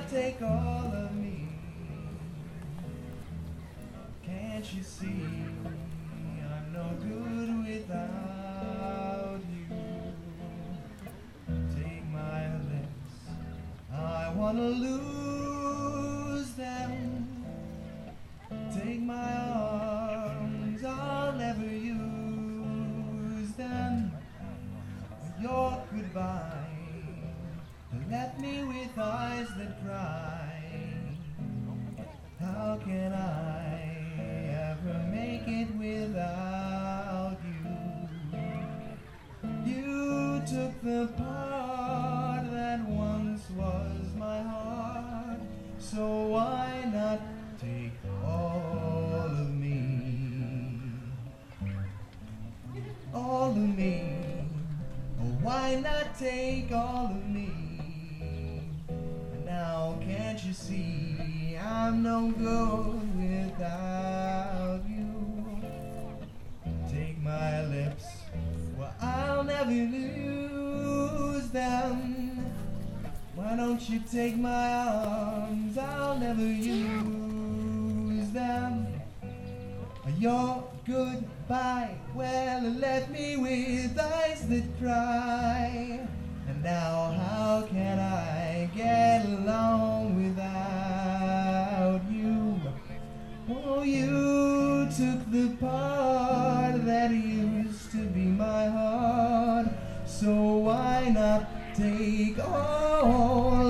not take all of me? Can't you see I'm no good without you? Take my lips, I wanna lose them. Take my arms, I'll never use them. Your goodbye left me with eyes that cry. How can I ever make it without you? You took the part that once was my heart, so why not take all of me? All of me. Oh, why not take all of me? Now can't you see I'm no good without you? Take my lips, well I'll never lose them. Why don't you take my arms, I'll never use them. Your goodbye, well, it left me with eyes that cry. And now how can I get along without you? Oh, you took the part that used to be my heart, so why not take all